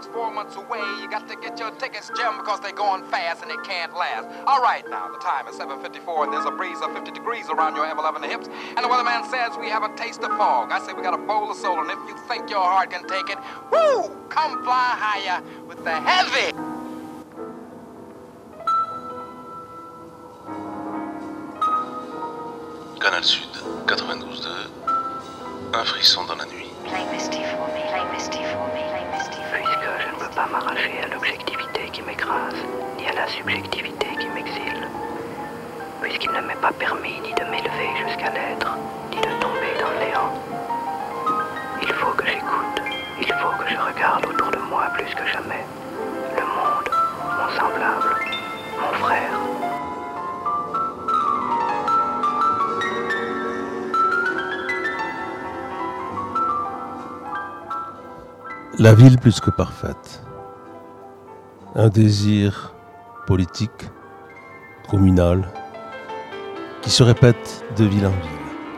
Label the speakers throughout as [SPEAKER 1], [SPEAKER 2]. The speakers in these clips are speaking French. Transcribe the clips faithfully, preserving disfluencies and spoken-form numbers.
[SPEAKER 1] It's four months away. You got to get your tickets, Jim, because they're going fast and they can't last. All right, now, the time is seven fifty-four, and there's a breeze of fifty degrees around your M eleven hips. And the weatherman says we have a taste of fog. I say we got a bowl of soul, and if you think your heart can take it, woo, come fly higher with the heavy.
[SPEAKER 2] Canal Sud, quatre-vingt-douze deux, un frisson dans la nuit.
[SPEAKER 3] Play Misty for me, play Misty for me, play Misty for me.
[SPEAKER 4] Puisque je ne peux pas m'arracher à l'objectivité qui m'écrase, ni à la subjectivité qui m'exile, puisqu'il ne m'est pas permis ni de m'élever jusqu'à l'être, ni de tomber dans le néant, il faut que j'écoute, il faut que je regarde autour de moi plus que jamais le monde, mon semblable, mon frère.
[SPEAKER 5] La ville plus que parfaite. Un désir politique, communal, qui se répète de ville en ville.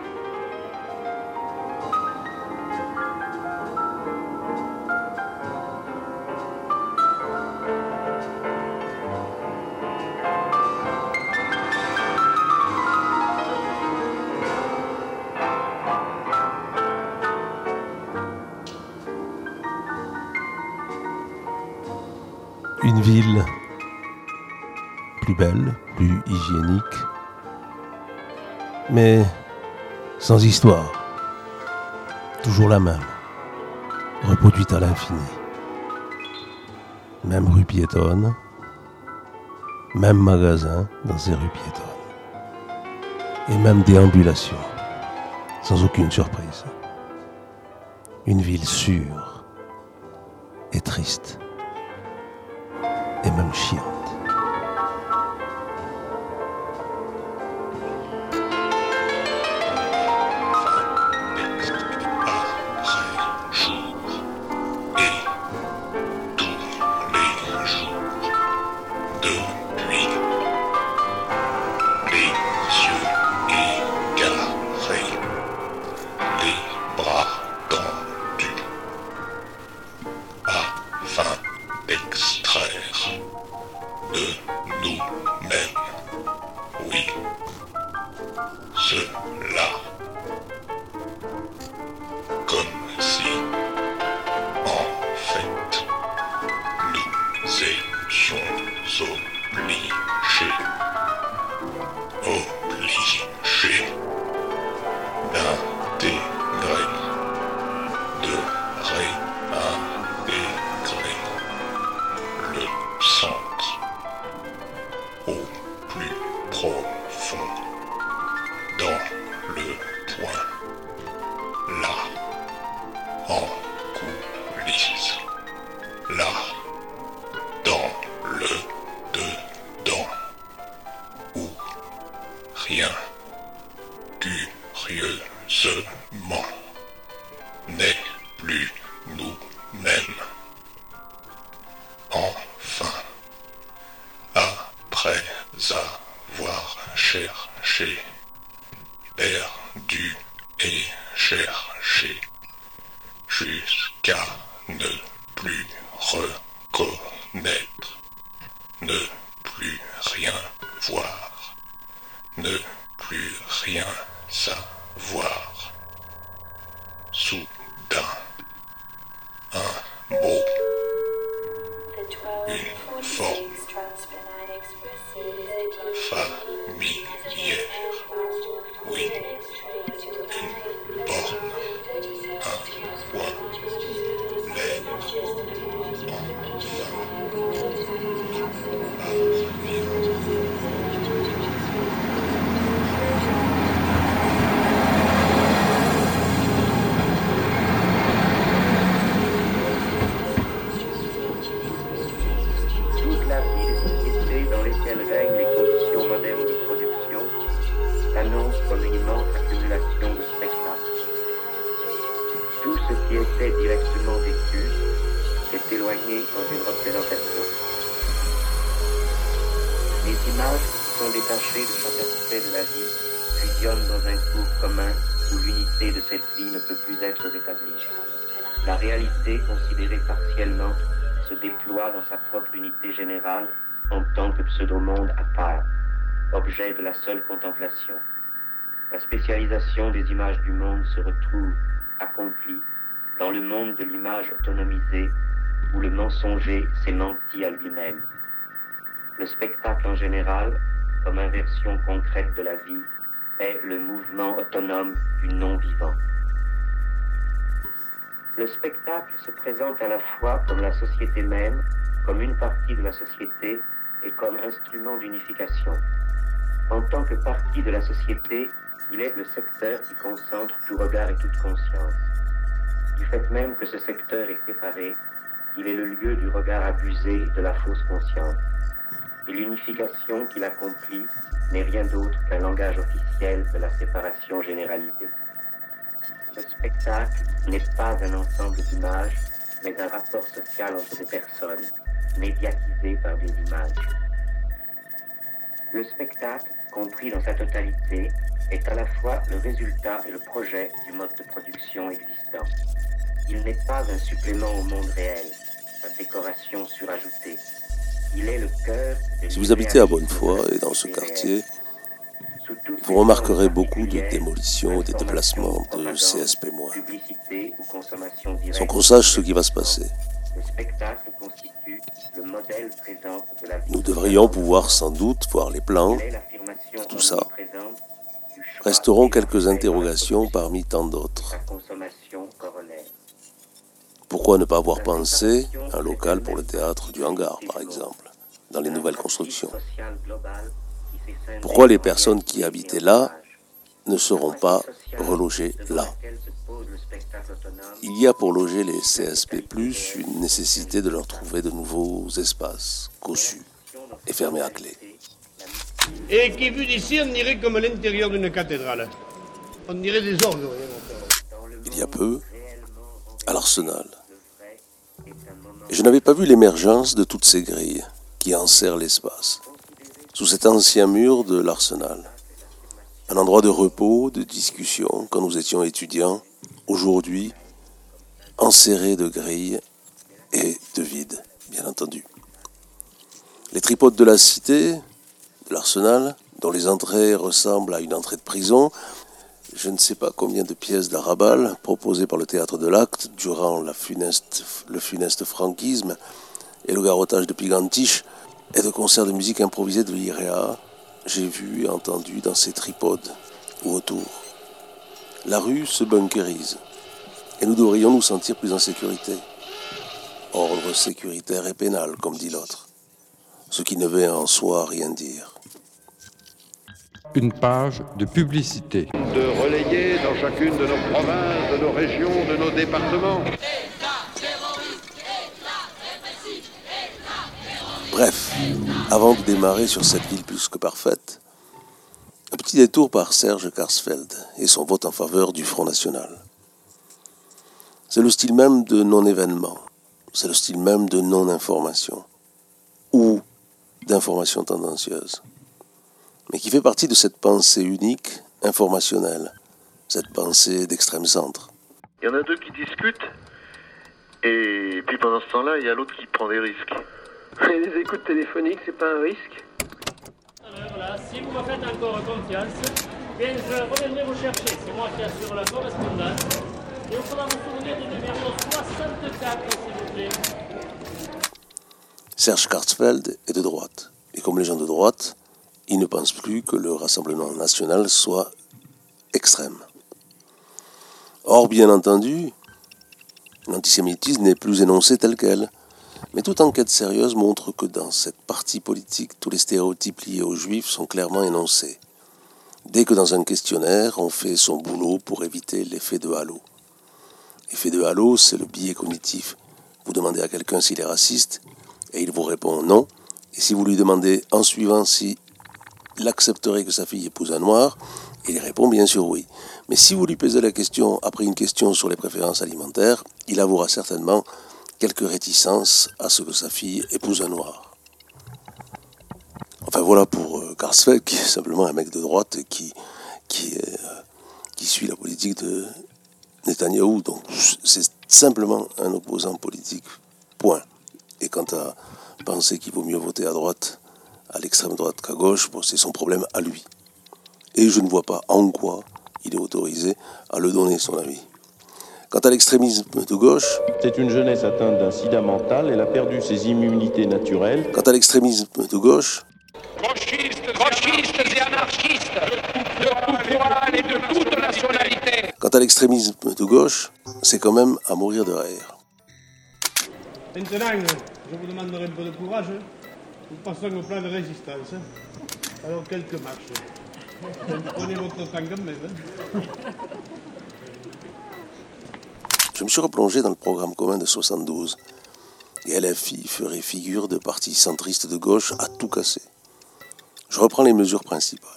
[SPEAKER 5] Une ville plus belle, plus hygiénique, mais sans histoire, toujours la même, reproduite à l'infini. Même rue piétonne, même magasin dans ces rues piétonnes, et même déambulation, sans aucune surprise. Une ville sûre et triste. Et même chiante.
[SPEAKER 6] se déploie dans sa propre unité générale en tant que pseudo-monde à part, objet de la seule contemplation. La spécialisation des images du monde se retrouve, accomplie, dans le monde de l'image autonomisée, où le mensonger s'est menti à lui-même. Le spectacle en général, comme inversion concrète de la vie, est le mouvement autonome du non-vivant. Le spectacle se présente à la fois comme la société même, comme une partie de la société et comme instrument d'unification. En tant que partie de la société, il est le secteur qui concentre tout regard et toute conscience. Du fait même que ce secteur est séparé, il est le lieu du regard abusé de la fausse conscience. Et l'unification qu'il accomplit n'est rien d'autre qu'un langage officiel de la séparation généralisée. Le spectacle n'est pas un ensemble d'images, mais un rapport social entre des personnes, médiatisées par des images. Le spectacle, compris dans sa totalité, est à la fois le résultat et le projet du mode de production existant. Il n'est pas un supplément au monde réel, sa décoration surajoutée. Il est le cœur de
[SPEAKER 5] Si vous habitez à Bonnefoy et dans ce quartier, vous remarquerez beaucoup de démolitions et de déplacements de C S P moins. Sans qu'on sache ce qui va se passer. Nous devrions pouvoir sans doute voir les plans de tout ça. Resteront quelques interrogations parmi tant d'autres. Pourquoi ne pas avoir pensé un local pour le théâtre du hangar, par exemple, dans les nouvelles constructions? Pourquoi les personnes qui habitaient là ne seront pas relogées là? Il y a pour loger les C S P plus, une nécessité de leur trouver de nouveaux espaces, cossus et fermés à clé.
[SPEAKER 7] Et qui vu d'ici, on dirait comme l'intérieur d'une cathédrale. On dirait des orgues.
[SPEAKER 5] Il y a peu, à l'Arsenal. Et je n'avais pas vu l'émergence de toutes ces grilles qui enserrent l'espace. Sous cet ancien mur de l'Arsenal. Un endroit de repos, de discussion, quand nous étions étudiants, aujourd'hui, enserré de grilles et de vide, bien entendu. Les tripodes de la cité, de l'Arsenal, dont les entrées ressemblent à une entrée de prison, je ne sais pas combien de pièces d'Arabal proposées par le théâtre de l'Acte durant la funeste, le funeste franquisme et le garrotage de Pigantiche et de concerts de musique improvisés de l'I R E A, j'ai vu et entendu dans ces tripodes ou autour. La rue se bunkérise et nous devrions nous sentir plus en sécurité. Ordre sécuritaire et pénal, comme dit l'autre, ce qui ne veut en soi rien dire.
[SPEAKER 8] Une page de publicité.
[SPEAKER 9] De relayer dans chacune de nos provinces, de nos régions, de nos départements.
[SPEAKER 5] Bref, avant de démarrer sur cette ville plus que parfaite, un petit détour par Serge Karsfeld et son vote en faveur du Front National. C'est le style même de non-événement, c'est le style même de non-information, ou d'information tendancieuse, mais qui fait partie de cette pensée unique, informationnelle, cette pensée d'extrême centre.
[SPEAKER 10] Il y en a deux qui discutent, et puis pendant ce temps-là, il y a l'autre qui prend des risques.
[SPEAKER 11] Et les écoutes téléphoniques, c'est pas un risque?
[SPEAKER 12] Alors voilà, si vous me faites encore confiance, bien je reviendrai vous chercher. C'est moi qui assure la correspondance. Et il faudra vous souvenir du numéro soixante-quatre, s'il vous plaît.
[SPEAKER 5] Serge Karsfeld est de droite. Et comme les gens de droite, il ne pense plus que le Rassemblement national soit extrême. Or, bien entendu, l'antisémitisme n'est plus énoncé tel quel. Mais toute enquête sérieuse montre que dans cette partie politique, tous les stéréotypes liés aux juifs sont clairement énoncés. Dès que dans un questionnaire, on fait son boulot pour éviter l'effet de halo. L'effet de halo, c'est le biais cognitif. Vous demandez à quelqu'un s'il est raciste, et il vous répond non. Et si vous lui demandez en suivant s'il accepterait que sa fille épouse un noir, il répond bien sûr oui. Mais si vous lui posez la question après une question sur les préférences alimentaires, il avouera certainement quelques réticences à ce que sa fille épouse un noir. Enfin voilà pour euh, Karsfeld, qui est simplement un mec de droite qui, qui, euh, qui suit la politique de Netanyahou. Donc c'est simplement un opposant politique, point. Et Et quant à penser qu'il vaut mieux voter à droite, à l'extrême droite qu'à gauche, bon, c'est son problème à lui. Et je ne vois pas en quoi il est autorisé à le donner, son avis. Quant à l'extrémisme de gauche...
[SPEAKER 13] C'est une jeunesse atteinte d'un sida mental, elle a perdu ses immunités naturelles.
[SPEAKER 5] Quant à l'extrémisme de gauche...
[SPEAKER 14] Gauchistes, gauchistes et anarchistes, de tout poil et de toute nationalité.
[SPEAKER 5] Quant à l'extrémisme de gauche, c'est quand même à mourir de rire.
[SPEAKER 7] Maintenant, je vous demanderai un peu de courage. Nous passons au plan de résistance. Alors, quelques marches. Prenez votre temps quand même. Hein.
[SPEAKER 5] Je me suis replongé dans le programme commun de soixante-douze. Et L F I ferait figure de parti centriste de gauche à tout casser. Je reprends les mesures principales.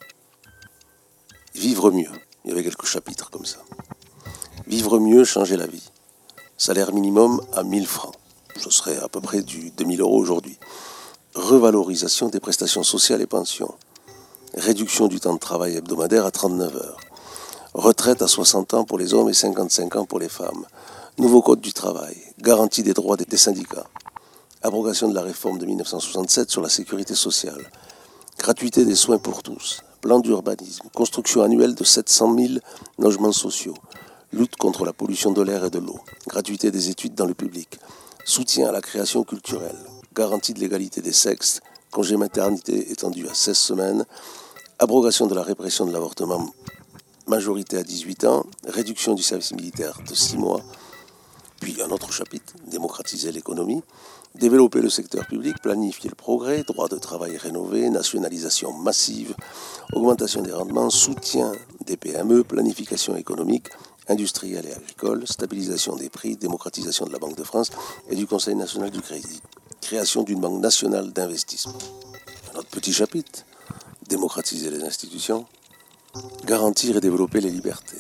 [SPEAKER 5] Vivre mieux. Il y avait quelques chapitres comme ça. Vivre mieux, changer la vie. Salaire minimum à mille francs. Ce serait à peu près du deux mille euros aujourd'hui. Revalorisation des prestations sociales et pensions. Réduction du temps de travail hebdomadaire à trente-neuf heures. Retraite à soixante ans pour les hommes et cinquante-cinq ans pour les femmes. Nouveau code du travail. Garantie des droits des syndicats. Abrogation de la réforme de mille neuf cent soixante-sept sur la sécurité sociale. Gratuité des soins pour tous. Plan d'urbanisme. Construction annuelle de sept cent mille logements sociaux. Lutte contre la pollution de l'air et de l'eau. Gratuité des études dans le public. Soutien à la création culturelle. Garantie de l'égalité des sexes. Congé maternité étendu à seize semaines. Abrogation de la répression de l'avortement. Majorité à dix-huit ans. Réduction du service militaire de six mois. Puis un autre chapitre, démocratiser l'économie, développer le secteur public, planifier le progrès, droit de travail rénové, nationalisation massive, augmentation des rendements, soutien des P M E, planification économique, industrielle et agricole, stabilisation des prix, démocratisation de la Banque de France et du Conseil national du crédit, création d'une banque nationale d'investissement. Un autre petit chapitre, démocratiser les institutions, garantir et développer les libertés.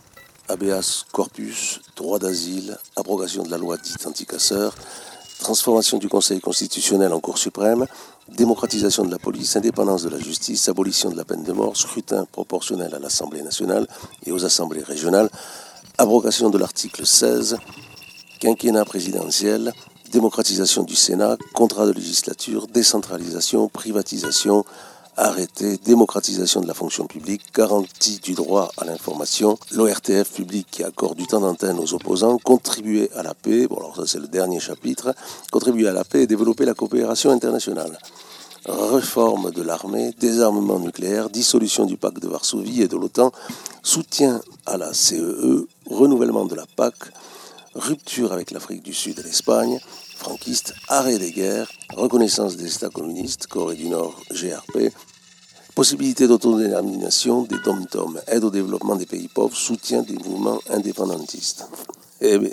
[SPEAKER 5] Habeas corpus, droit d'asile, abrogation de la loi dite anti-casseurs, transformation du Conseil constitutionnel en Cour suprême, démocratisation de la police, indépendance de la justice, abolition de la peine de mort, scrutin proportionnel à l'Assemblée nationale et aux assemblées régionales, abrogation de l'article seize, quinquennat présidentiel, démocratisation du Sénat, contrat de législature, décentralisation, privatisation, arrêté, démocratisation de la fonction publique, garantie du droit à l'information, l'O R T F public qui accorde du temps d'antenne aux opposants, contribuer à la paix, bon alors ça c'est le dernier chapitre, contribuer à la paix et développer la coopération internationale. Réforme de l'armée, désarmement nucléaire, dissolution du pacte de Varsovie et de l'OTAN, soutien à la C E E, renouvellement de la P A C, rupture avec l'Afrique du Sud et l'Espagne, franquiste, arrêt des guerres, reconnaissance des États communistes, Corée du Nord, G R P, possibilité d'autodétermination des dom-toms, aide au développement des pays pauvres, soutien des mouvements indépendantistes. Eh bien,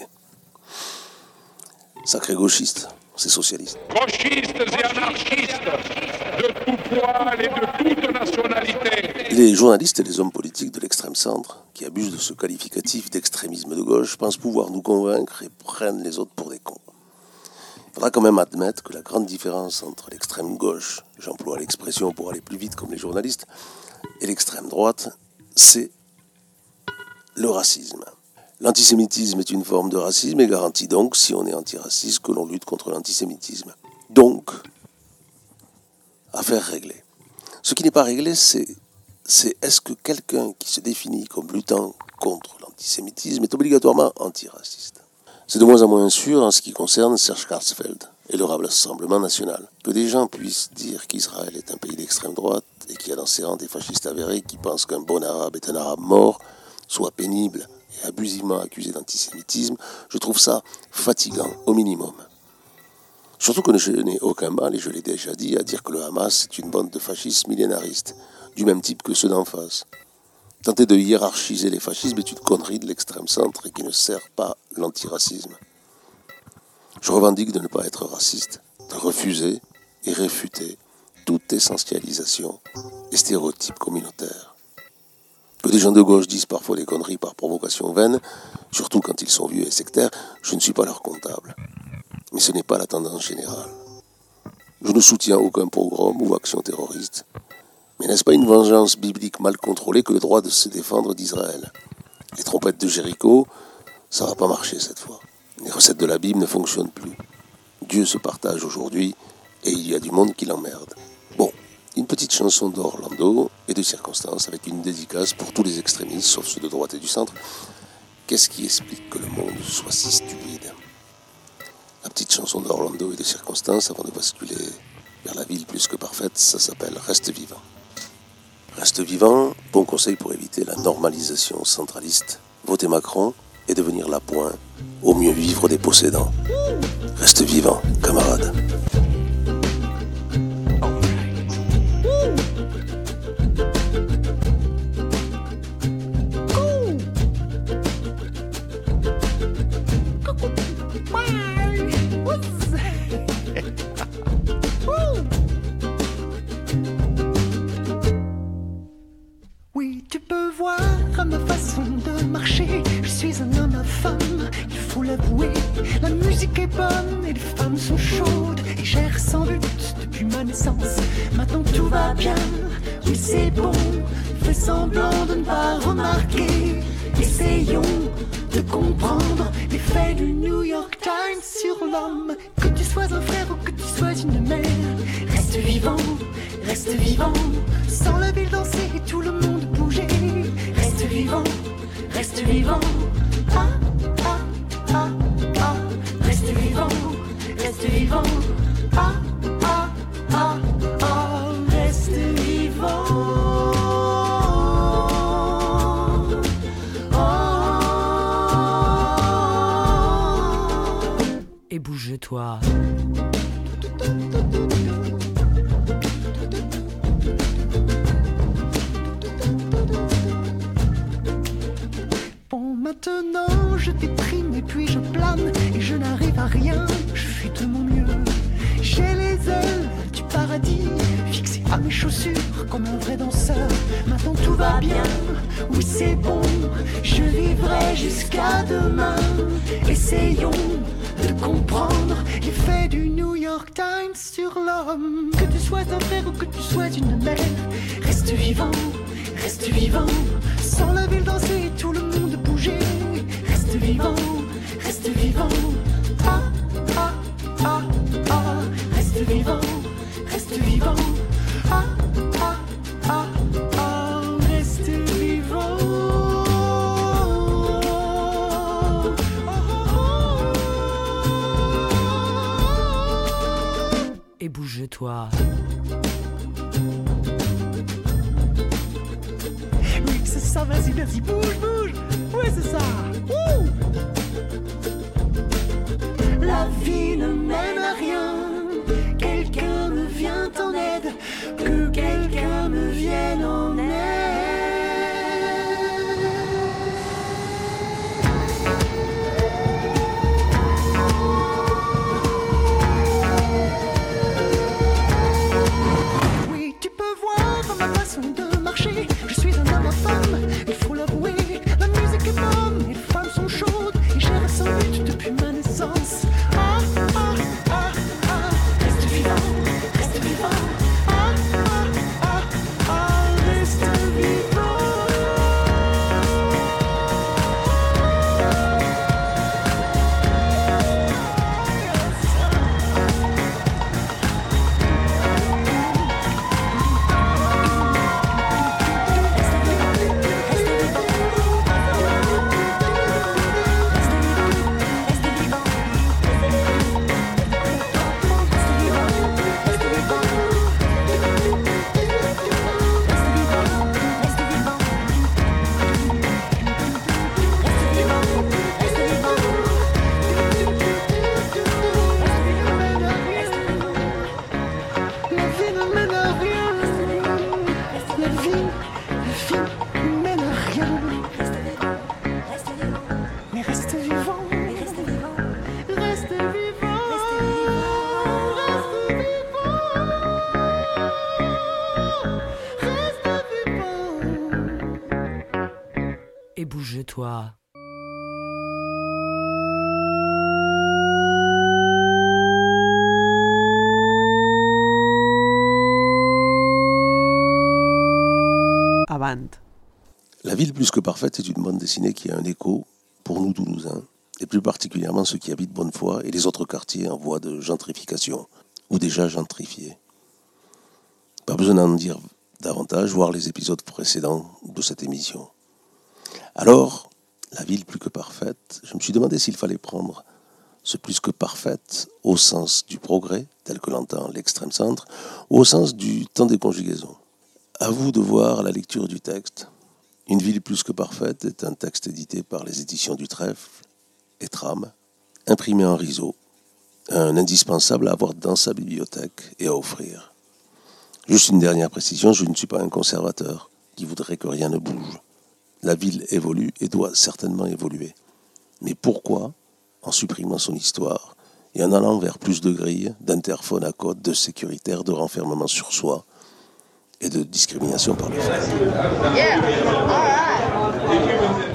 [SPEAKER 5] sacré gauchiste, c'est socialiste.
[SPEAKER 14] Gauchistes et anarchistes, de tout poil et de toute nationalité.
[SPEAKER 5] Les journalistes et les hommes politiques de l'extrême centre, qui abusent de ce qualificatif d'extrémisme de gauche, pensent pouvoir nous convaincre et prennent les autres pour des cons. Il faudra quand même admettre que la grande différence entre l'extrême gauche, j'emploie l'expression pour aller plus vite comme les journalistes, et l'extrême droite, c'est le racisme. L'antisémitisme est une forme de racisme et garantit donc, si on est antiraciste, que l'on lutte contre l'antisémitisme. Donc, affaire réglée. Ce qui n'est pas réglé, c'est, c'est est-ce que quelqu'un qui se définit comme luttant contre l'antisémitisme est obligatoirement antiraciste ? C'est de moins en moins sûr en ce qui concerne Serge Klarsfeld et le Rassemblement national. Que des gens puissent dire qu'Israël est un pays d'extrême droite et qu'il y a dans ses rangs des fascistes avérés qui pensent qu'un bon arabe est un arabe mort, soit pénible et abusivement accusé d'antisémitisme, je trouve ça fatigant au minimum. Surtout que je n'ai aucun mal, et je l'ai déjà dit, à dire que le Hamas est une bande de fascistes millénaristes, du même type que ceux d'en face. Tenter de hiérarchiser les fascismes est une connerie de l'extrême centre et qui ne sert pas l'antiracisme. Je revendique de ne pas être raciste, de refuser et réfuter toute essentialisation et stéréotype communautaire. Que des gens de gauche disent parfois des conneries par provocation vaine, surtout quand ils sont vieux et sectaires, je ne suis pas leur comptable. Mais ce n'est pas la tendance générale. Je ne soutiens aucun pogrom ou action terroriste. Mais n'est-ce pas une vengeance biblique mal contrôlée que le droit de se défendre d'Israël ? Les trompettes de Jéricho, ça va pas marcher cette fois. Les recettes de la Bible ne fonctionnent plus. Dieu se partage aujourd'hui et il y a du monde qui l'emmerde. Bon, une petite chanson d'Orlando et de circonstance avec une dédicace pour tous les extrémistes, sauf ceux de droite et du centre. Qu'est-ce qui explique que le monde soit si stupide ? La petite chanson d'Orlando et de circonstance avant de basculer vers la ville plus que parfaite, ça s'appelle Reste vivant. Reste vivant, bon conseil pour éviter la normalisation centraliste. Votez Macron et devenir l'appoint, au mieux vivre des possédants. Reste vivant, camarade.
[SPEAKER 15] Oui, tu peux voir à ma façon de marcher, je suis un homme à femme, il faut l'avouer. La musique est bonne et les femmes sont chaudes, et j'erre sans but depuis ma naissance. Maintenant tout va bien, oui c'est bon, fais semblant de ne pas remarquer. Essayons de comprendre l'effet du New York Times sur l'homme. Que tu sois un frère ou que tu sois une mère, reste vivant, reste vivant. Sans la ville danser et tout le monde bouger, reste vivant, reste vivant. Ah, ah, ah, ah, reste vivant, reste vivant. Ah, ah, ah, ah, reste vivant.
[SPEAKER 16] Et bouge-toi.
[SPEAKER 15] Bon, maintenant je déprime et puis je plane et je n'arrive à rien, je fais de mon mieux. J'ai les ailes du paradis fixées à mes chaussures comme un vrai danseur. Maintenant tout va bien, oui c'est bon, je vivrai jusqu'à demain. Essayons de comprendre l'effet du New York Times sur l'homme. Que tu sois un frère ou que tu sois une mère, reste vivant, reste vivant. Sans la ville danser et tout le monde bouger, reste vivant, reste vivant. Ah, ah, ah, ah, reste vivant, reste vivant. Ah, ah, ah, ah, reste vivant.
[SPEAKER 16] Et bouge-toi.
[SPEAKER 15] Oui, c'est ça, vas-y, vas-y, bouge, bouge. Ouais, c'est ça. Ouh. La vie ne mène à rien. Quelqu'un me vient en aide. Que quelqu'un me vienne en aide. Oui, tu peux voir ma façon de marcher. Je suis un homme à femme, il faut l'avouer. La musique est bonne et les femmes sont chaudes, et j'erre sans but depuis ma naissance. Ah, ah, ah, ah, reste vivant, reste vivant. Ah, ah, ah, ah, reste vivant. La vie ne mène à rien. La vie, la vie ne mène à rien. Mais reste vivant. Reste vivant. Reste vivant. Reste vivant.
[SPEAKER 16] Et bouge-toi.
[SPEAKER 17] Avant.
[SPEAKER 5] La ville plus que parfaite est une bande dessinée qui a un écho, pour nous Toulousains, et plus particulièrement ceux qui habitent Bonnefoy et les autres quartiers en voie de gentrification, ou déjà gentrifiés. Pas besoin d'en dire davantage, voir les épisodes précédents de cette émission. Alors, la ville plus que parfaite, je me suis demandé s'il fallait prendre ce plus que parfaite au sens du progrès, tel que l'entend l'extrême centre, ou au sens du temps des conjugaisons. À vous de voir la lecture du texte. Une ville plus que parfaite est un texte édité par les éditions du Trèfle et Tram, imprimé en rideau, un indispensable à avoir dans sa bibliothèque et à offrir. Juste une dernière précision, je ne suis pas un conservateur qui voudrait que rien ne bouge. La ville évolue et doit certainement évoluer. Mais pourquoi, en supprimant son histoire et en allant vers plus de grilles, d'interphones à code, de sécuritaires, de renfermement sur soi et de discrimination par les femmes?
[SPEAKER 17] Yeah. All right.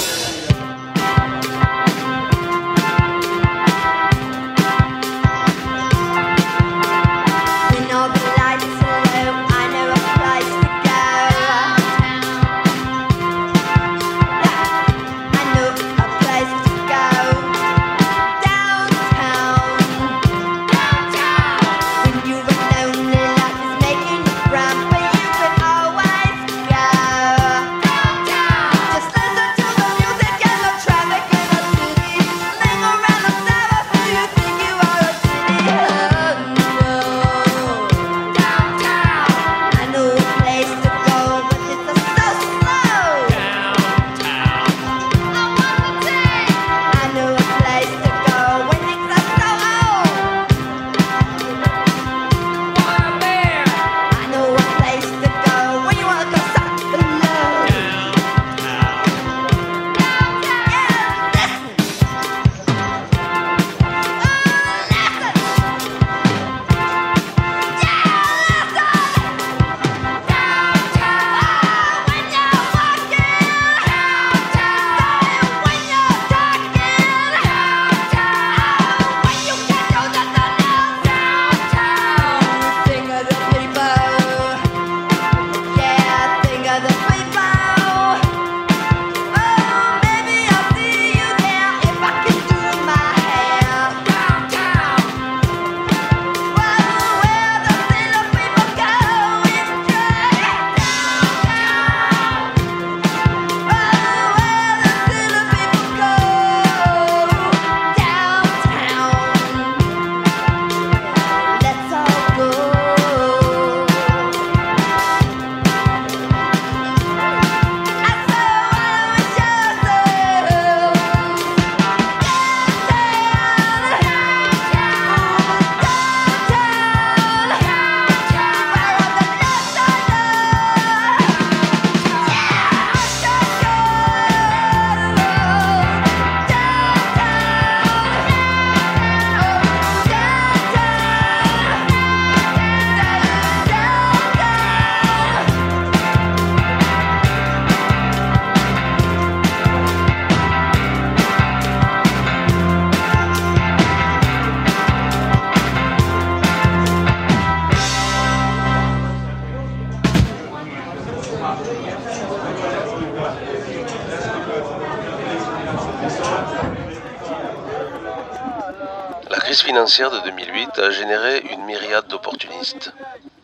[SPEAKER 5] La crise financière de deux mille huit a généré une myriade d'opportunistes,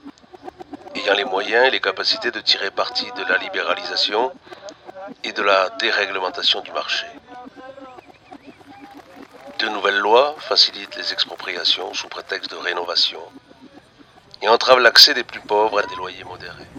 [SPEAKER 5] ayant les moyens et les capacités de tirer parti de la libéralisation et de la déréglementation du marché. De nouvelles lois facilitent les expropriations sous prétexte de rénovation et entravent l'accès des plus pauvres à des loyers modérés.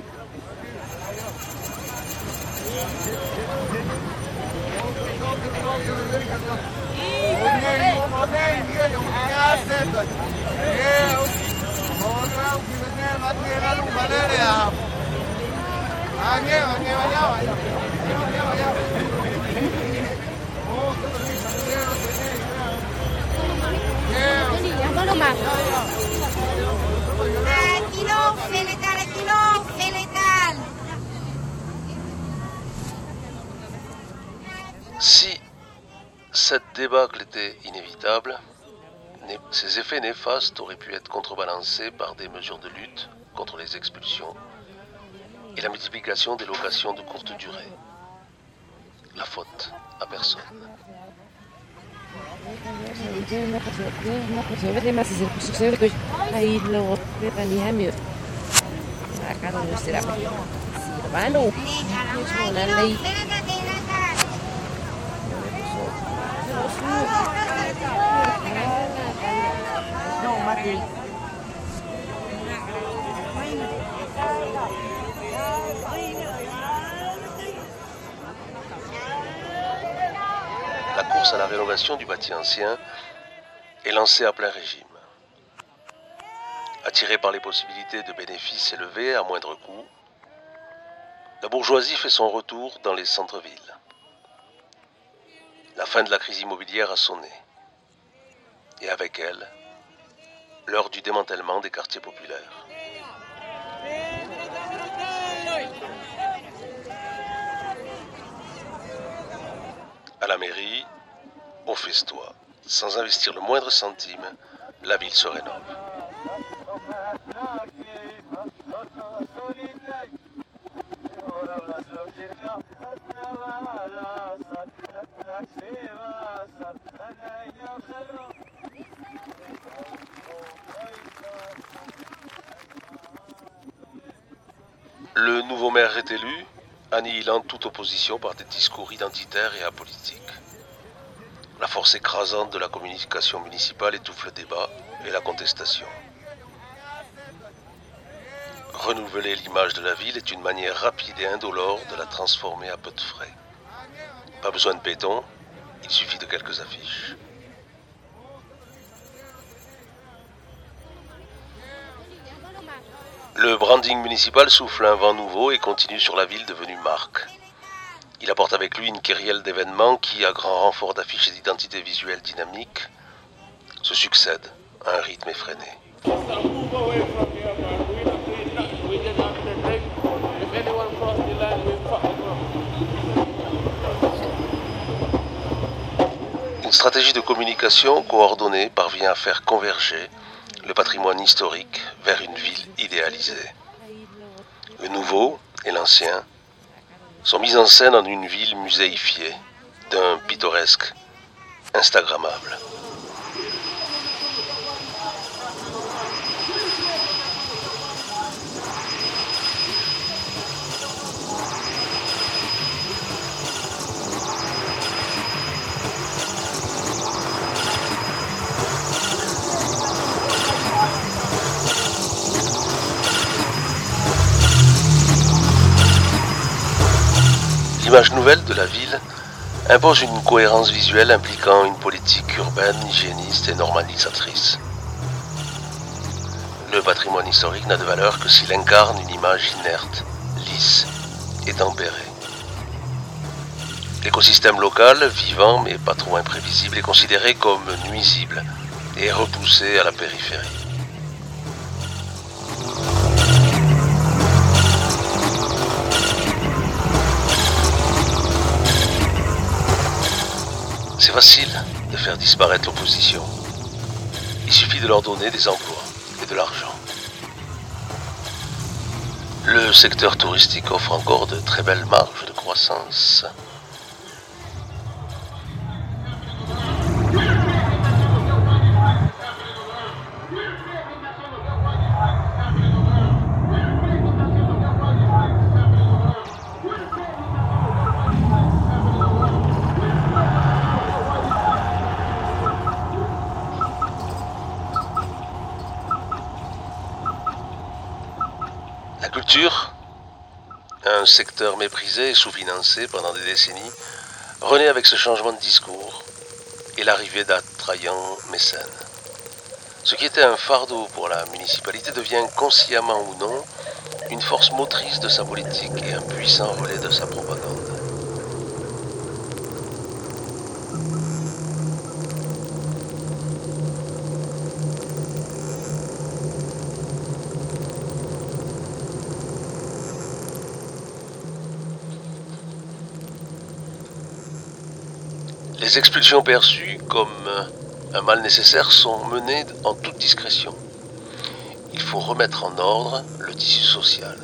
[SPEAKER 5] Si cette débâcle était inévitable, ses effets néfastes auraient pu être contrebalancés par des mesures de lutte contre les expulsions et la multiplication des locations de courte durée. La faute à personne. La course à la rénovation du bâti ancien est lancée à plein régime. Attirée par les possibilités de bénéfices élevés à moindre coût, la bourgeoisie fait son retour dans les centres-villes. La fin de la crise immobilière a sonné. Et avec elle, l'heure du démantèlement des quartiers populaires. À la mairie, on festoie. Sans investir le moindre centime, la ville se rénove. Le nouveau maire est élu, annihilant toute opposition par des discours identitaires et apolitiques. La force écrasante de la communication municipale étouffe le débat et la contestation. Renouveler l'image de la ville est une manière rapide et indolore de la transformer à peu de frais. Pas besoin de béton, il suffit de quelques affiches. Le branding municipal souffle un vent nouveau et continue sur la ville devenue marque. Il apporte avec lui une kyrielle d'événements qui, à grand renfort d'affiches et d'identités visuelles dynamiques, se succèdent à un rythme effréné. Une stratégie de communication coordonnée parvient à faire converger le patrimoine historique vers une ville idéalisée. Le nouveau et l'ancien sont mis en scène en une ville muséifiée, d'un pittoresque instagrammable. L'image nouvelle de la ville impose une cohérence visuelle impliquant une politique urbaine, hygiéniste et normalisatrice. Le patrimoine historique n'a de valeur que s'il incarne une image inerte, lisse et tempérée. L'écosystème local, vivant mais pas trop imprévisible, est considéré comme nuisible et repoussé à la périphérie. C'est facile de faire disparaître l'opposition. Il suffit de leur donner des emplois et de l'argent. Le secteur touristique offre encore de très belles marges de croissance. La culture, un secteur méprisé et sous-financé pendant des décennies, renaît avec ce changement de discours et l'arrivée d'attrayants mécènes. Ce qui était un fardeau pour la municipalité devient consciemment ou non une force motrice de sa politique et un puissant relais de sa propagande. Les expulsions perçues comme un mal nécessaire sont menées en toute discrétion. Il faut remettre en ordre le tissu social.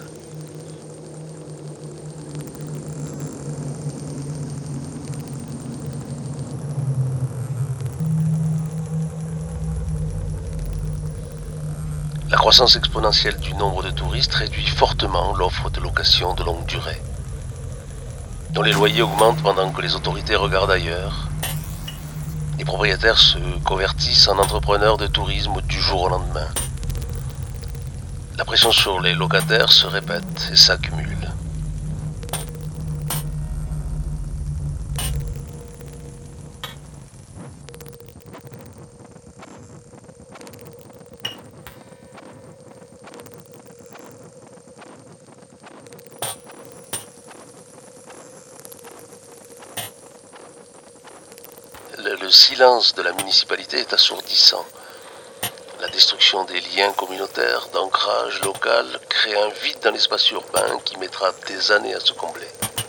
[SPEAKER 5] croissance exponentielle du nombre de touristes réduit fortement l'offre de location de longue durée, dont les loyers augmentent pendant que les autorités regardent ailleurs. Les propriétaires se convertissent en entrepreneurs de tourisme du jour au lendemain. La pression sur les locataires se répète et s'accumule. Le, le silence de la municipalité est assourdissant. La destruction des liens communautaires, d'ancrage local, crée un vide dans l'espace urbain qui mettra des années à se combler.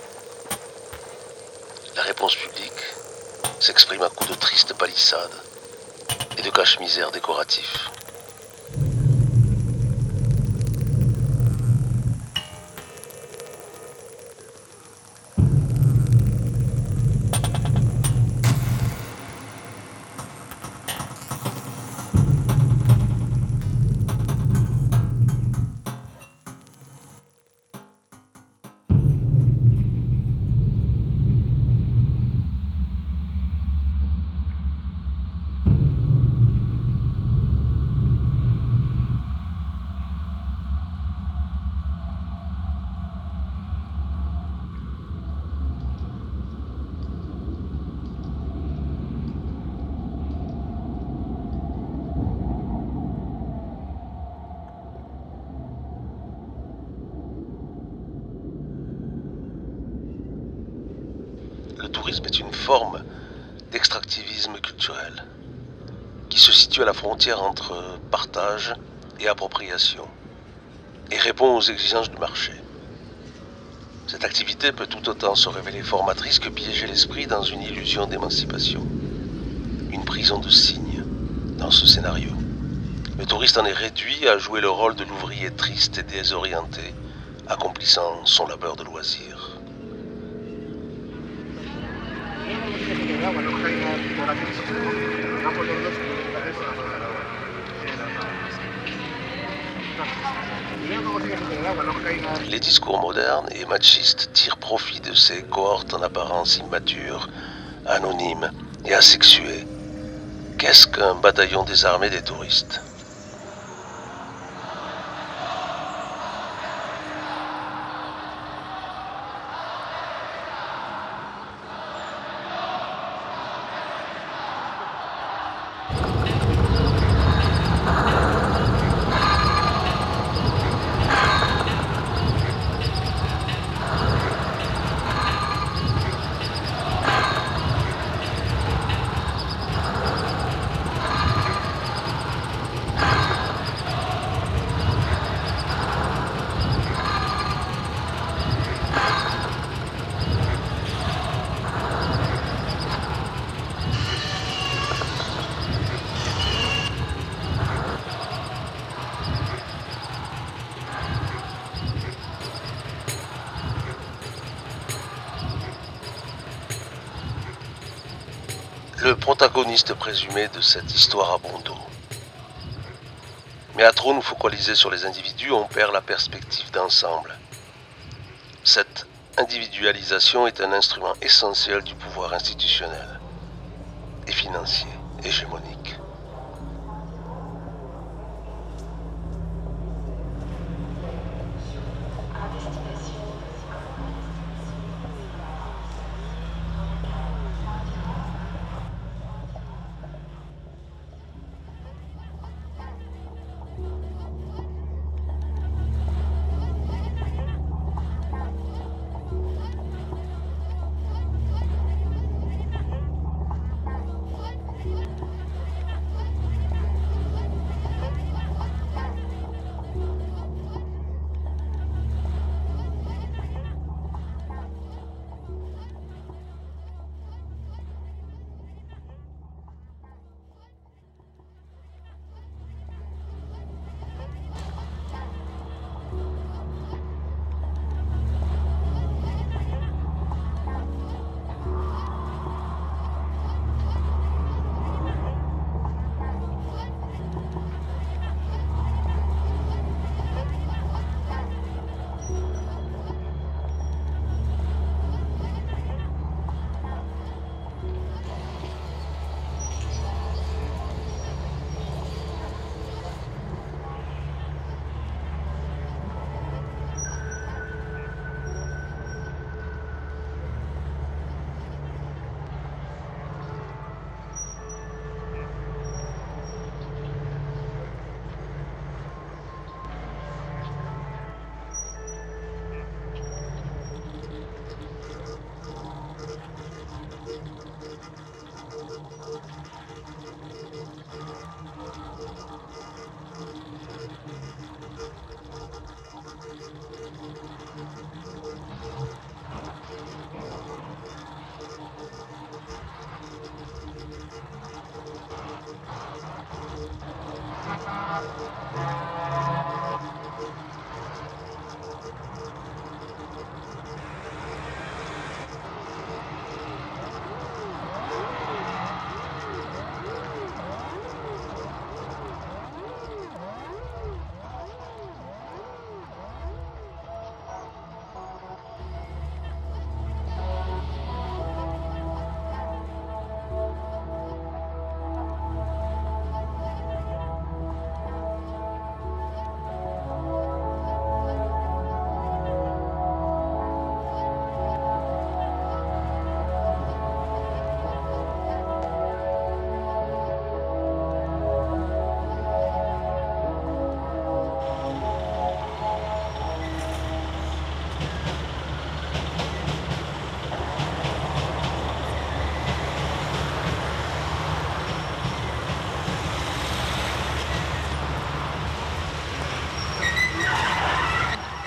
[SPEAKER 5] La réponse publique s'exprime à coups de tristes palissades et de cache-misère décoratifs. Le tourisme est une forme d'extractivisme culturel qui se situe à la frontière entre partage et appropriation et répond aux exigences du marché. Cette activité peut tout autant se révéler formatrice que piéger l'esprit dans une illusion d'émancipation, une prison de signes dans ce scénario. Le touriste en est réduit à jouer le rôle de l'ouvrier triste et désorienté, accomplissant son labeur de loisir. Les discours modernes et machistes tirent profit de ces cohortes en apparence immatures, anonymes et asexuées. Qu'est-ce qu'un bataillon désarmé des touristes ? Le protagoniste présumé de cette histoire à bon dos. Mais à trop nous focaliser sur les individus, on perd la perspective d'ensemble. Cette individualisation est un instrument essentiel du pouvoir institutionnel et financier hégémonique.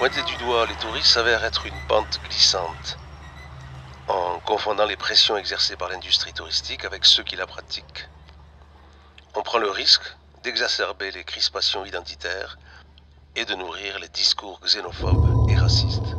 [SPEAKER 5] Pointés du doigt, les touristes s'avèrent être une pente glissante, en confondant les pressions exercées par l'industrie touristique avec ceux qui la pratiquent. On prend le risque d'exacerber les crispations identitaires et de nourrir les discours xénophobes et racistes.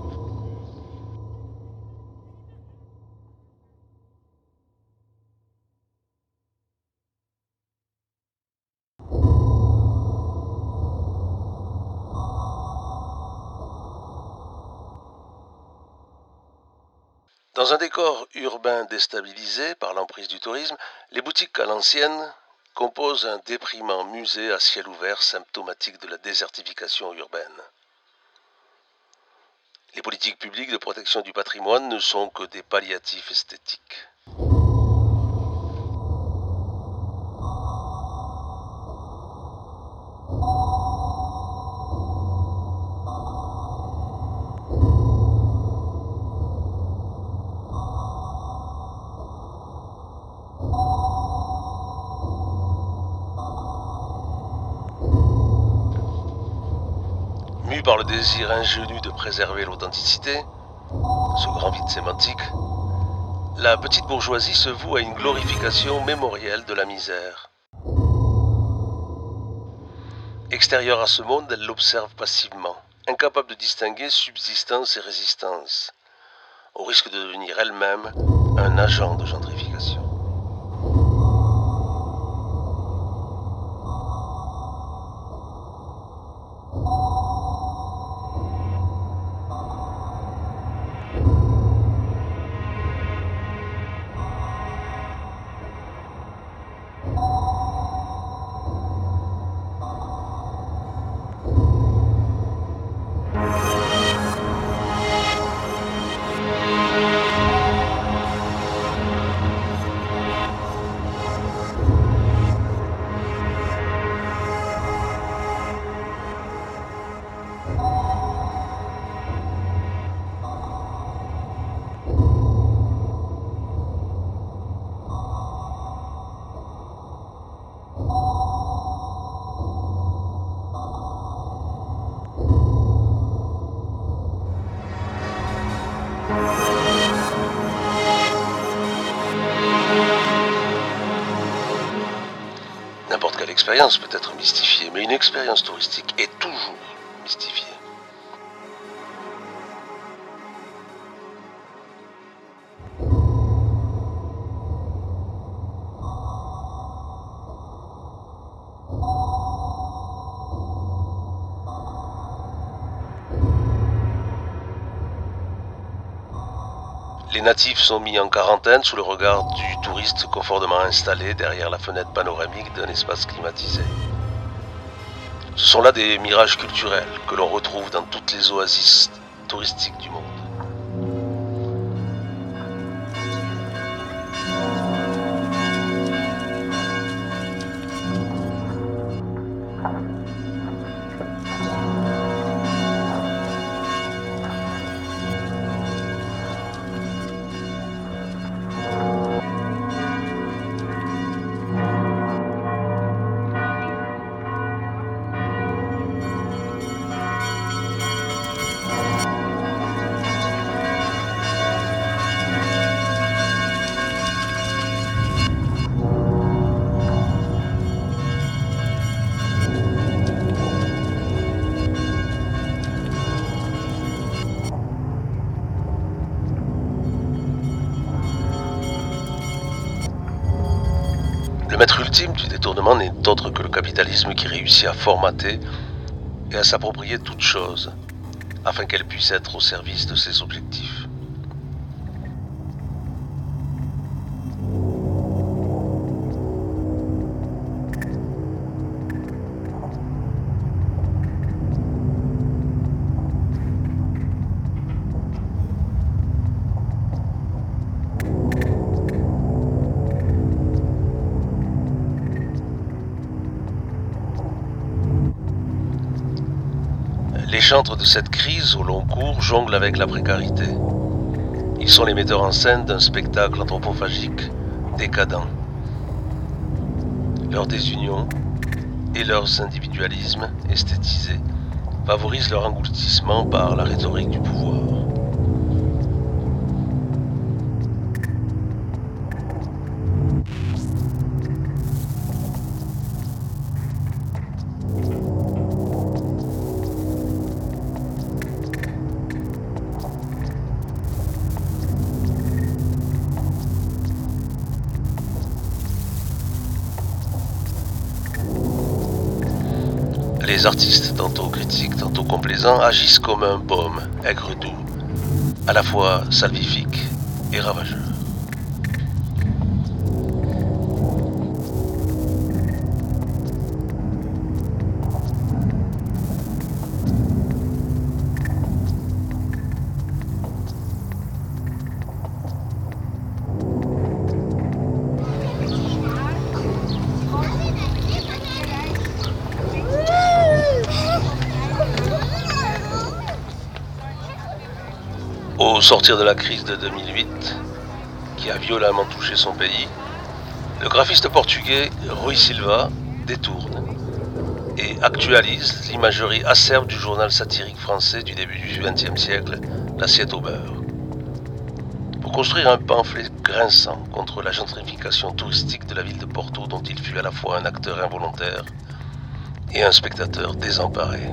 [SPEAKER 5] Dans un décor urbain déstabilisé par l'emprise du tourisme, les boutiques à l'ancienne composent un déprimant musée à ciel ouvert symptomatique de la désertification urbaine. Les politiques publiques de protection du patrimoine ne sont que des palliatifs esthétiques. Par le désir ingénu de préserver l'authenticité, ce grand vide sémantique, la petite bourgeoisie se voue à une glorification mémorielle de la misère. Extérieure à ce monde, elle l'observe passivement, incapable de distinguer subsistance et résistance, au risque de devenir elle-même un agent de gentrification. N'importe quelle expérience peut être mystifiée, mais une expérience touristique est toujours mystifiée. Les natifs sont mis en quarantaine sous le regard du touriste confortablement installé derrière la fenêtre panoramique d'un espace climatisé. Ce sont là des mirages culturels que l'on retrouve dans toutes les oasis touristiques du monde. Le maître ultime du détournement n'est autre que le capitalisme qui réussit à formater et à s'approprier toute chose afin qu'elle puisse être au service de ses objectifs. Les chantres de cette crise au long cours jonglent avec la précarité. Ils sont les metteurs en scène d'un spectacle anthropophagique, décadent. Leur désunion et leurs individualismes esthétisés favorisent leur engloutissement par la rhétorique du pouvoir. Les artistes, tantôt critiques, tantôt complaisants, agissent comme un baume aigre-doux, à la fois salvifique et ravageur. Au sortir de la crise de deux mille huit, qui a violemment touché son pays, le graphiste portugais Rui Silva détourne et actualise l'imagerie acerbe du journal satirique français du début du vingtième siècle, L'Assiette au beurre, pour construire un pamphlet grinçant contre la gentrification touristique de la ville de Porto, dont il fut à la fois un acteur involontaire et un spectateur désemparé.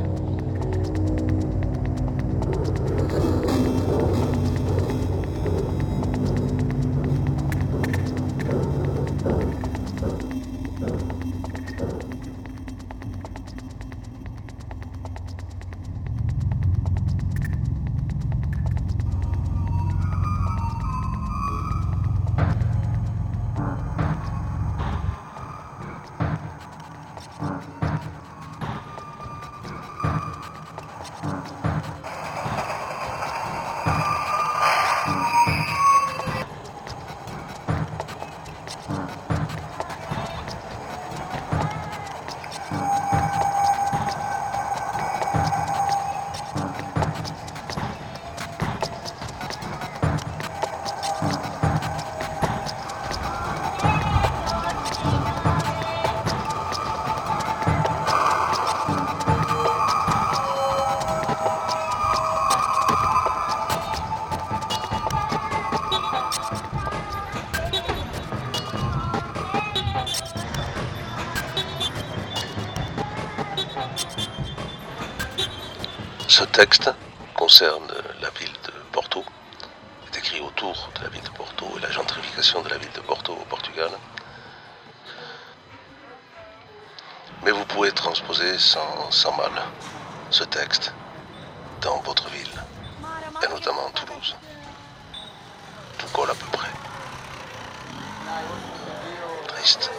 [SPEAKER 5] Ce texte concerne la ville de Porto, est écrit autour de la ville de Porto et la gentrification de la ville de Porto au Portugal. Mais vous pouvez transposer sans, sans mal ce texte dans votre ville, et notamment Toulouse. Tout colle à peu près. Triste.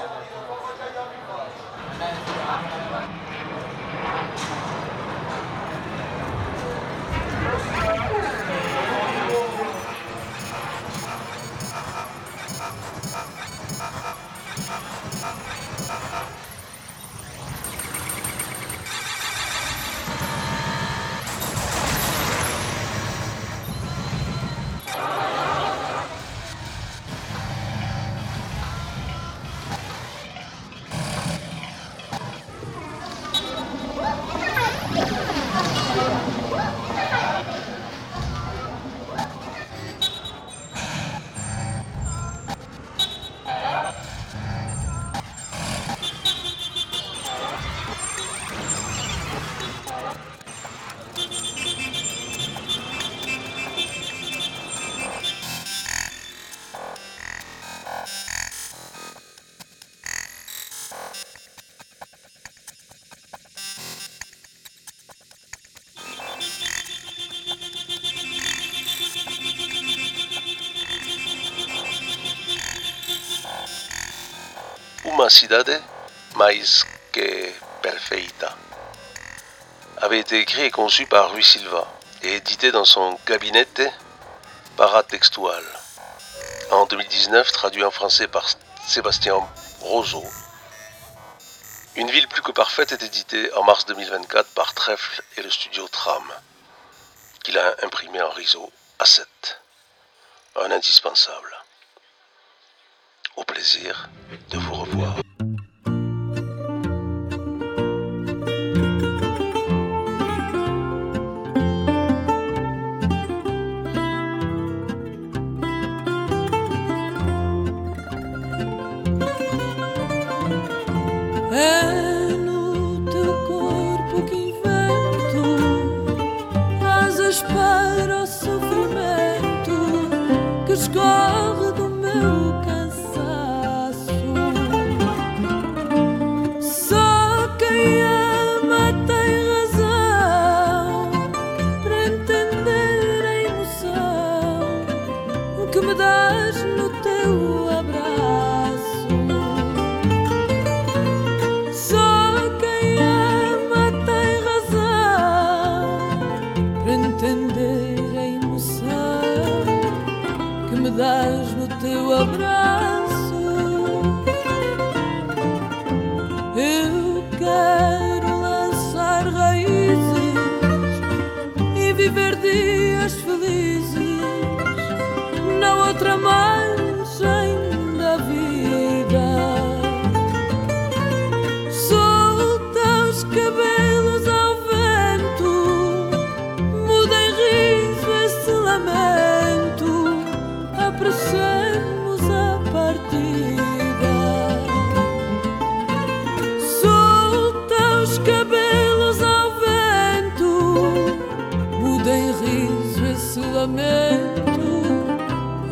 [SPEAKER 5] Uma cidade mais que perfeita avait été écrit et conçu par Rui Silva et édité dans son Gabinete Paratextual. En deux mille dix-neuf, traduit en français par Sébastien Roseau. Une ville plus que parfaite est éditée en mars deux mille vingt-quatre par Trèfle et le studio Tram, qu'il a imprimé en riso A sept. Un indispensable. Au plaisir de vous revoir.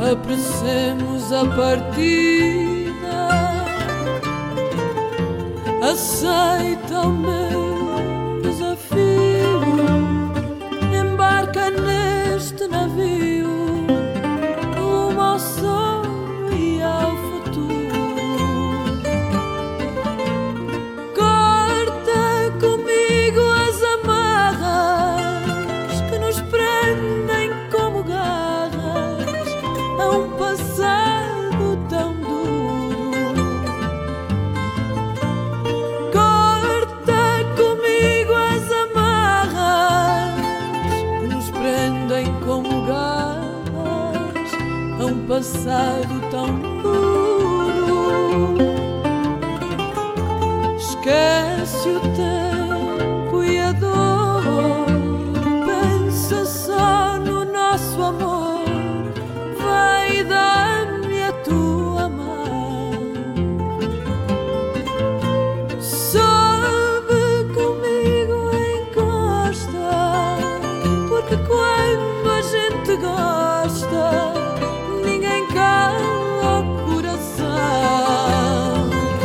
[SPEAKER 18] apressemos a partida. Aceita o meu desafio, embarca neste navio rumo ao sonho e ao futuro. Corta comigo as amarras que nos prendem como garras a um passado tão duro. Corta comigo as amarras que nos prendem como garras a um passado tão duro. Esquece o tempo e a dor, pensa só no nosso amor. Vai, dá-me a tua mão, sobe comigo, encosta, porque quando a gente gosta, ninguém cala o coração.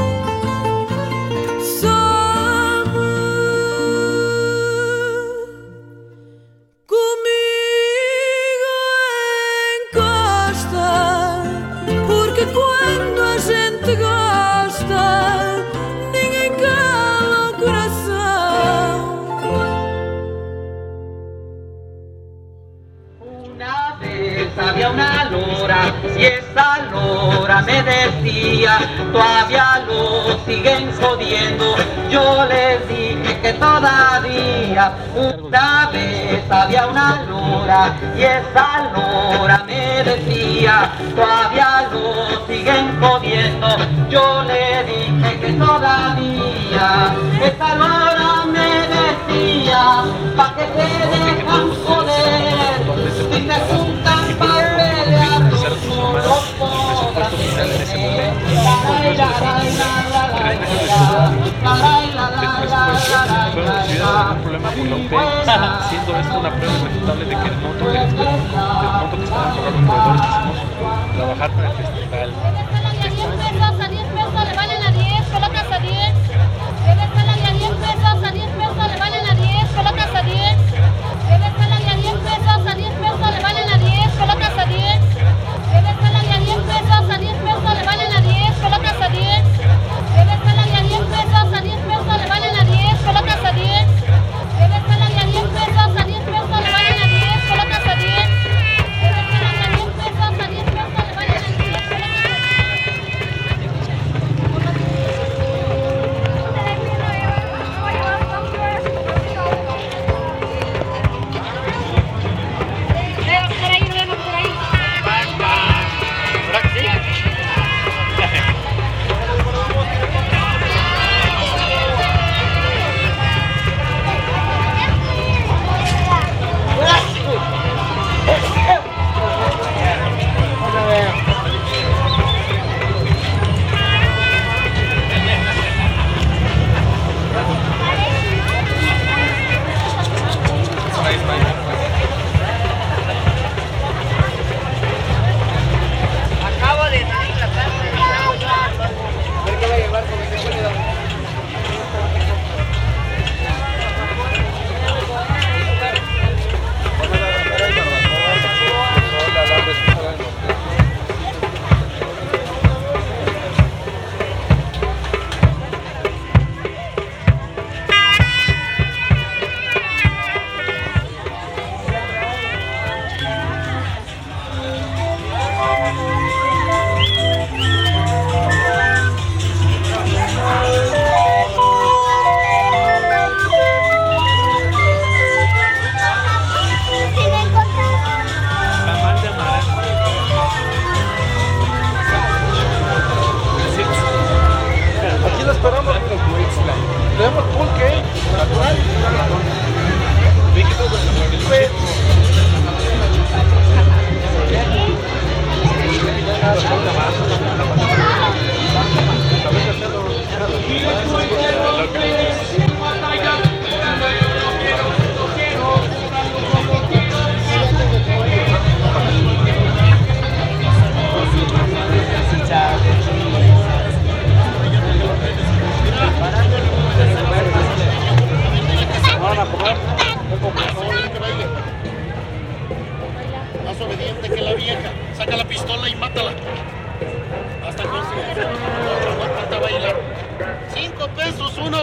[SPEAKER 18] Some comigo, encosta, porque quando a gente gosta, ninguém cala o coração.
[SPEAKER 19] Una vez había una lora y esa lora me decía, todavía lo siguen jodiendo. Yo les dije que todavía. Una vez había una lora y esa lora me decía, todavía lo siguen jodiendo. Yo le dije que todavía. Esa lora me decía, pa' que te dejan joder, si te juntan pa' pelear, no podrás tener. Laray, laray, laray, laray, laray,
[SPEAKER 20] siendo esto una prueba irrefutable de que el monto que, del monto que estaban pagando los proveedores quisimos trabajar para el festival.
[SPEAKER 21] diez pesos, a diez pesos le valen a diez, pelotas a diez. Debe salario a diez pesos, a diez pesos le valen a diez, pelotas a diez. Debe salario a diez pesos, a diez pesos le valen a diez, pelotas a diez. Debe salario a diez pesos, a diez pesos le valen a diez, pelotas a diez. Debe salario a diez pesos, a diez pesos le valen a diez, pelotas a diez. Debe salario a diez pesos, a diez pesos le valen a diez, pelotas a diez. Debe salario a diez pesos, a diez pesos le valen a diez, pelotas a diez.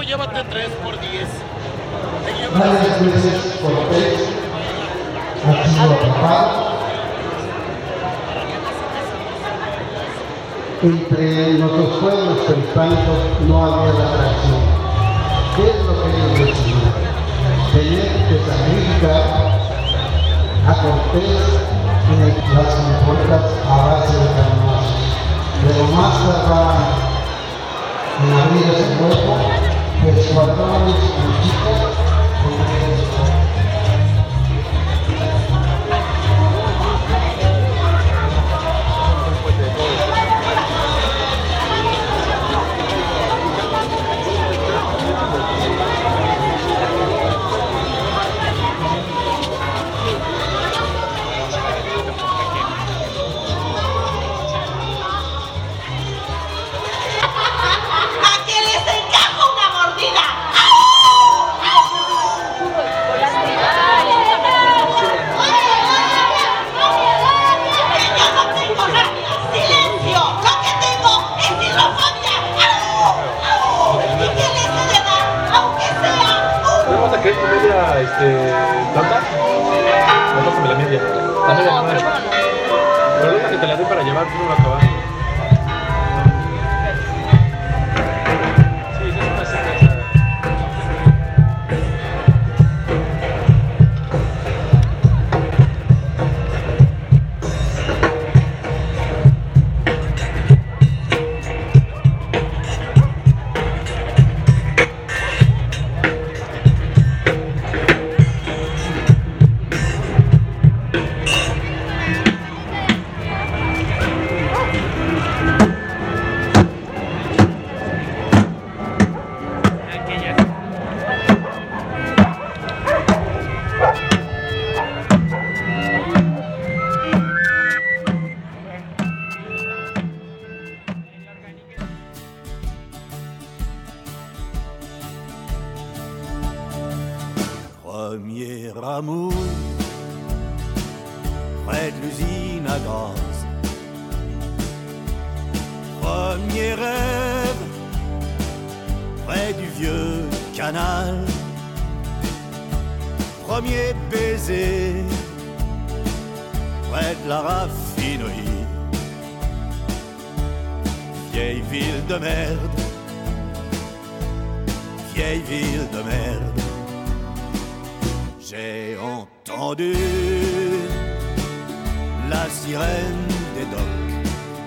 [SPEAKER 14] llévate tres por diez.
[SPEAKER 1] Varias veces Cortés ha sido atacado. Entre nuestros pueblos prehispánicos no había la atracción. ¿Qué es lo que ellos decían? Tener que sacrificar a Cortés en las compuertas a base de cañonazos. Pero más tardaban en abrir ese hueco, persuadores y chicos con ellos.
[SPEAKER 20] ¿Qué comedia, este, tanta? No, pásame la media. La media no, pero pero luego que te la dé para llevar, tú no lo acabas. Sí, esa es una seca.
[SPEAKER 22] Premier amour, près de l'usine à gaz. Premier rêve, près du vieux canal. Premier baiser, près de la raffinerie. Vieille ville de merde, vieille ville de merde. J'ai entendu la sirène des docks,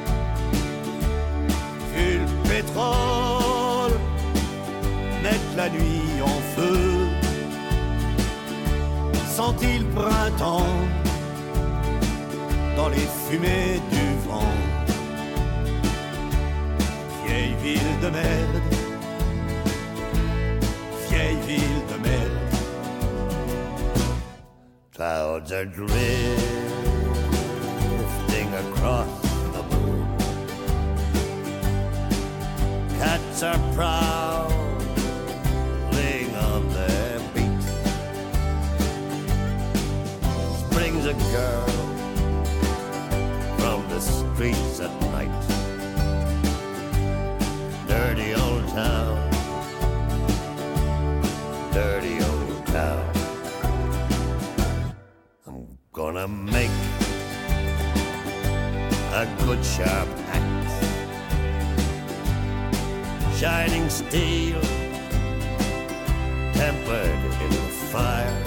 [SPEAKER 22] vu le pétrole mettre la nuit en feu, senti le printemps dans les fumées du vent. Vieille ville de merde, vieille ville de merde. Clouds are drifting across the moon. Cats are prowling on their beat. Springs a girl from the streets at night. Dirty old town, dirty old town. Gonna make a good sharp axe, shining steel, tempered in the fire.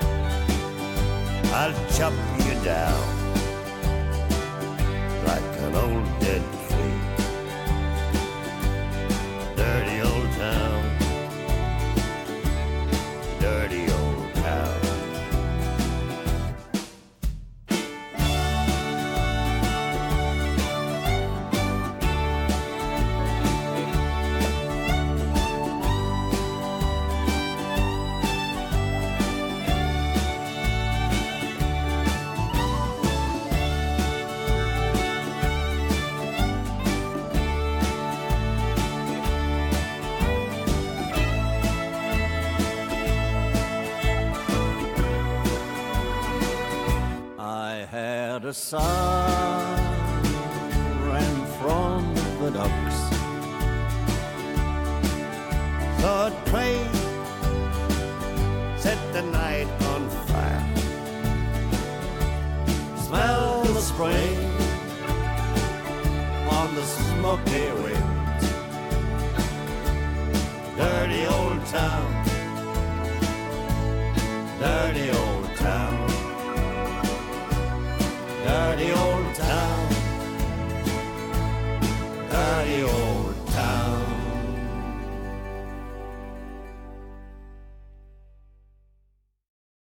[SPEAKER 22] I'll chop you down like an old dead tree. Dirty old town, dirty old town. The sun ran from the docks, thought spring on the smoky winds. Dirty old town, dirty old town, dirty old town, dirty old